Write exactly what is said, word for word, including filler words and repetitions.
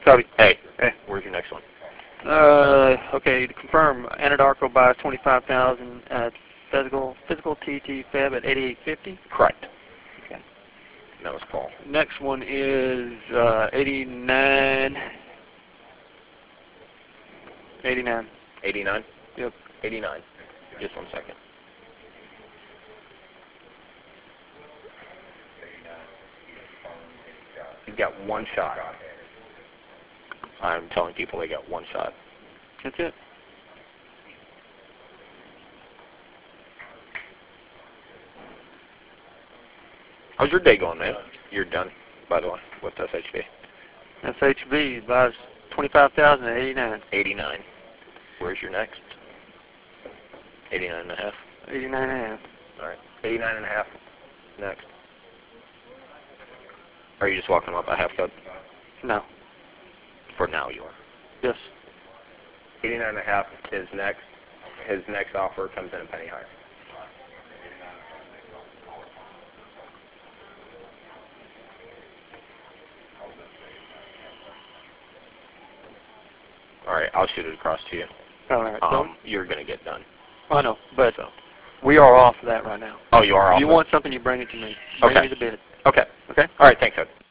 Copy. Hey, Hey. where's your next one? Uh, okay, to confirm, Anadarko buys twenty-five thousand at physical, physical T T Feb at eighty-eight fifty. Correct. Okay. That was Paul. Next one is uh, eighty-nine. eighty-nine. eighty-nine? Yep. eighty-nine. Just one second. You've got one shot. I'm telling people they got one shot. That's it. How's your day going, man? You're done, by the way, with S H B. S H B buys twenty-five thousand at eighty-nine. eighty-nine. Where's your next? eighty-nine and a half. eighty-nine and a half. All right. eighty-nine and a half. Next. Are you just walking up a half code? No. For now, you are. Yes. eighty-nine and a half is next. His next offer comes in a penny higher. All right, I'll shoot it across to you. All right. Um, you're going to get done. I know, but So. we are off of that right now. Oh, you are If off you it? want something, you bring it to me. Bring Okay. me the bid. Okay. Okay? All right, thanks, Ed.